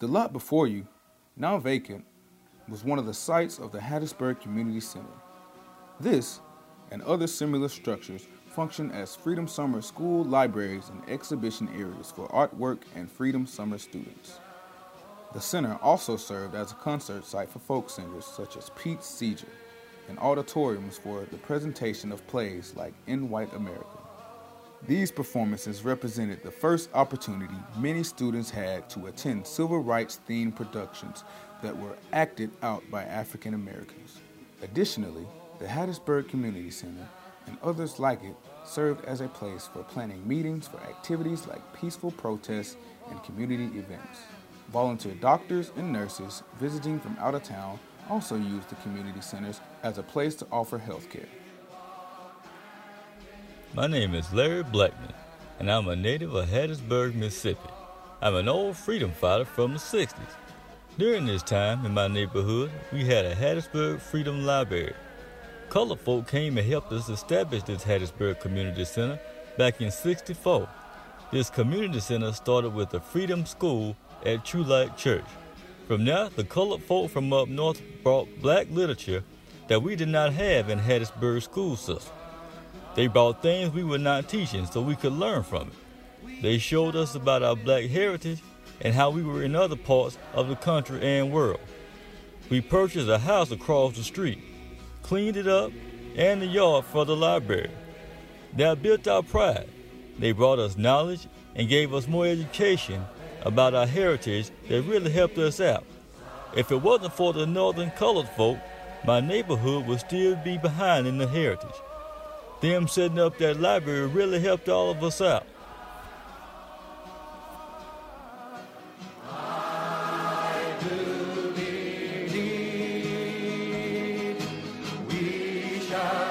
The lot before you, now vacant, was one of the sites of the Hattiesburg Community Center. This and other similar structures function as Freedom Summer school libraries and exhibition areas for artwork and Freedom Summer students. The center also served as a concert site for folk singers such as Pete Seeger and auditoriums for the presentation of plays like In White America. These performances represented the first opportunity many students had to attend civil rights-themed productions that were acted out by African Americans. Additionally, the Hattiesburg Community Center and others like it served as a place for planning meetings for activities like peaceful protests and community events. Volunteer doctors and nurses visiting from out of town also used the community centers as a place to offer health care. My name is Larry Blackman, and I'm a native of Hattiesburg, Mississippi. I'm an old freedom fighter from the 60s. During this time in my neighborhood, we had a Hattiesburg Freedom Library. Colored folk came and helped us establish this Hattiesburg Community Center back in '64. This community center started with the Freedom School at True Light Church. From there, the colored folk from up north brought black literature that we did not have in Hattiesburg school system. They brought things we were not teaching so we could learn from it. They showed us about our black heritage and how we were in other parts of the country and world. We purchased a house across the street, cleaned it up, and the yard for the library. That built our pride. They brought us knowledge and gave us more education about our heritage that really helped us out. If it wasn't for the northern colored folk, my neighborhood would still be behind in the heritage. Them setting up that library really helped all of us out. I do believe we shall